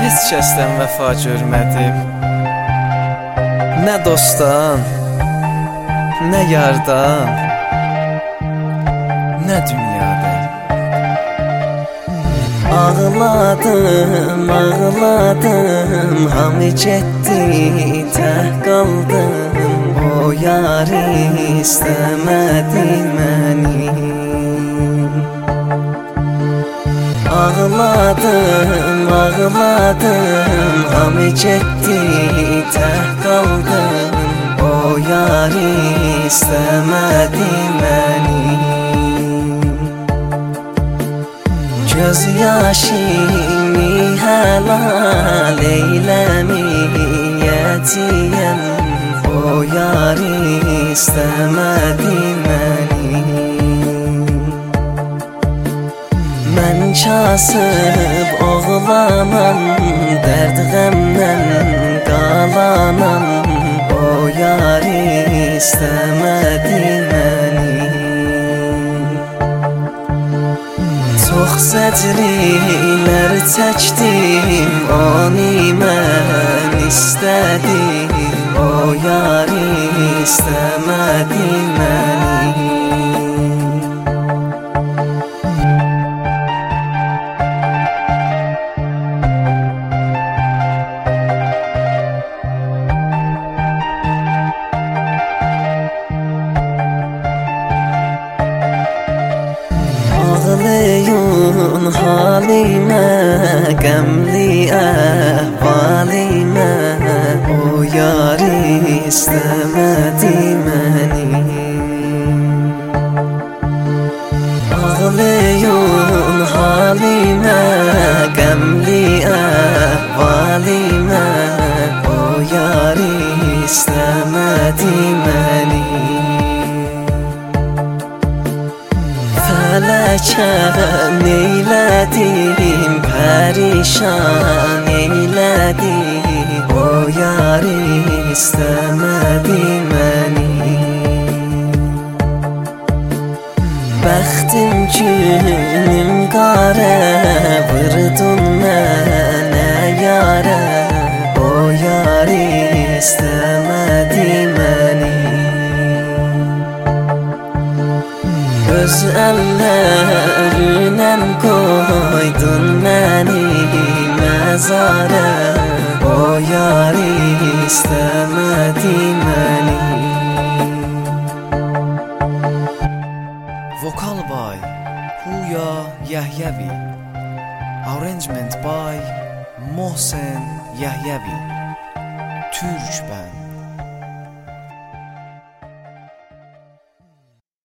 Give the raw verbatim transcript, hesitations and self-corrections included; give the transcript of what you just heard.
heç kəsdən vəfa görmədim. Nə dostdan, nə yardan, nə dünyadan. Ağladım, ağladım, hamı getdi, tək qaldım. O yar istəmədi məni. Ağladım, ağladım, hamı getdi, tək qaldım. O yar istəmədi məni. Göz yaşımı helal eyləmiyyətiyəm. O yar istəmədi məni. Mən kasıb oğlanam, dərd qəmdən qalanam. O yar istəmədi məni. Çox zəcrlər çəkdim, onu mən istədim. O yar istəmədi məni. Ağlayın halimə, qəmli əhvalimə. O yar istəmədi məni. Ağlayın halimə, qəmli əhvalimə. O yar istəmədi məni. Fələkə neylədim, pərişan eylədim. O yar istəmədi məni. Bəxtim günüm qarə, vurdun mənə yarə. O yar istəmədi məni. Öz əllərinlə qoydun məni məzara. O yar istəmədi məni. Vokal by Huya Yahyavi. Arrangement by Mohsen Yahyavi. Türk band.